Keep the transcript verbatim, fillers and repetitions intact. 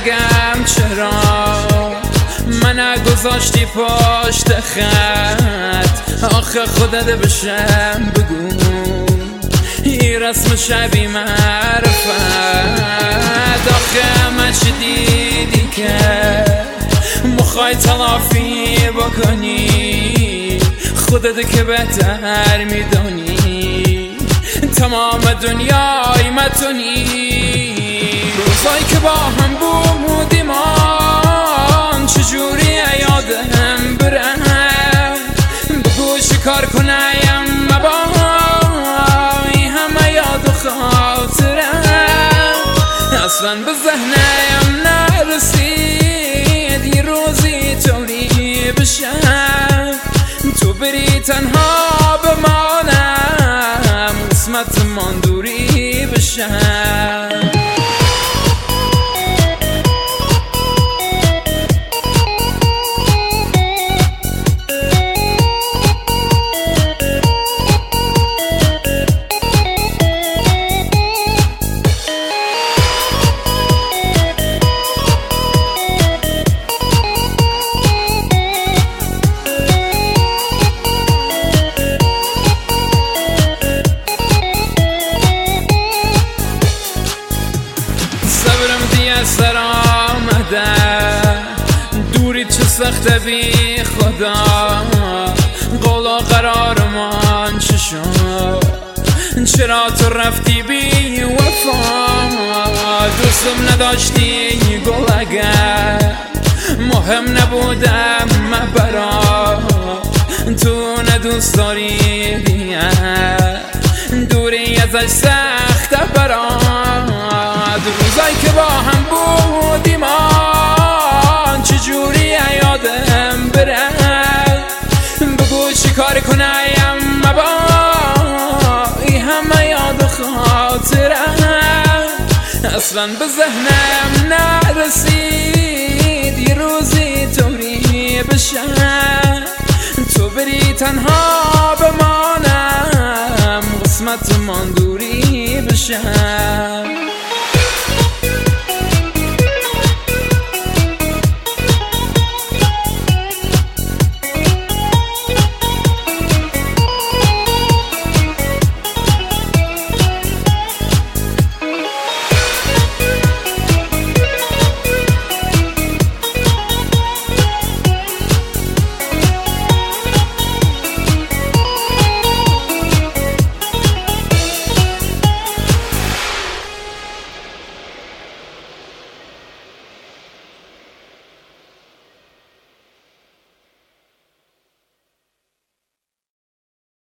نگم چرا من نگذاشتی پشت خط، آخه خودت بشم بگو این رسم شبی معرفت. آخه من چی دیدی که مخوای تلافی بکنی، خودت که بهتر میدونی تمام دنیای متونی. روزایی که با هم بودیم آن چجوری یادم بره، بگو چیکار کنم مبایی همه یاد و خاطره، اصلا به ذهنم نرسید یه روزی طوری بشه تو بری تنها بمانم، قسمت من دوری بشه. سر آمده دوری چه سخته بی خدا، قول قرار من چه شد، چرا تو رفتی بی وفا، دوستم نداشتی گل اگر مهم نبودم من برا، تو ندوست داری دیگر دوری ازش سخته برا. روزایی که با هم بودیم آن چجوری یادم بره، بگو چی کار کنم مبایی همه یاد و خاطره، اصلا به ذهنم نرسید یه روزی طوری بشه تو بری تنها بمانم، قسمت من دوری بشه.